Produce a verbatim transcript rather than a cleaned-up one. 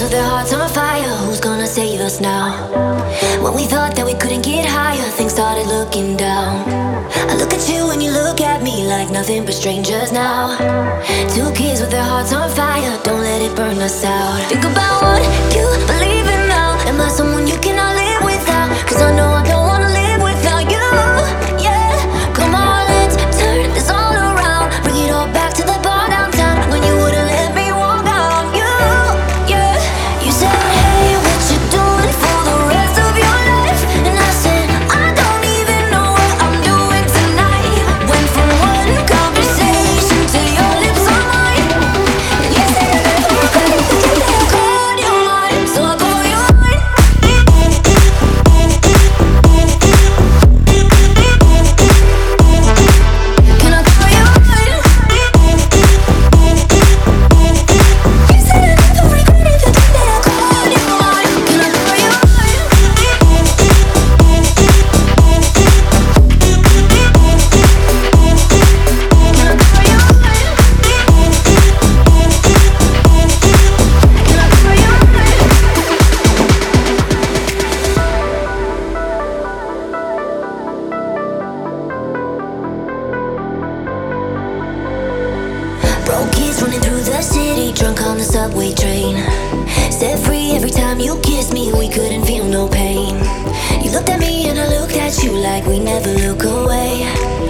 with their hearts on fire. Who's gonna save us now? When we thought that we couldn't get higher, things started looking down. I look at you and you look at me like nothing but strangers now. Two kids with their hearts on fire, don't let it burn us out. Think about what you believe in now. Am I someone you cannot live without? Cause I know I don't wanna live without you. Yeah, come on, let's turn this all around. Bring it all back to the bar downtown when you wouldn't let me walk out. You, yeah, you said, hey, what you doing for the rest of your life? And I said, I don't even know what I'm doing tonight. Went from one conversation to your lips on mine. And you said you never regret it, but you never called your mind. So I call your mind. Can I call your mind? You said I never regret it, but you never called your mind. Can I call your mind? Can I call your mind? Can I call your mind? Broke kids running through the city, drunk on the subway train. Set free every time you kissed me, we couldn't feel no pain. You looked at me and I looked at you like we never look away.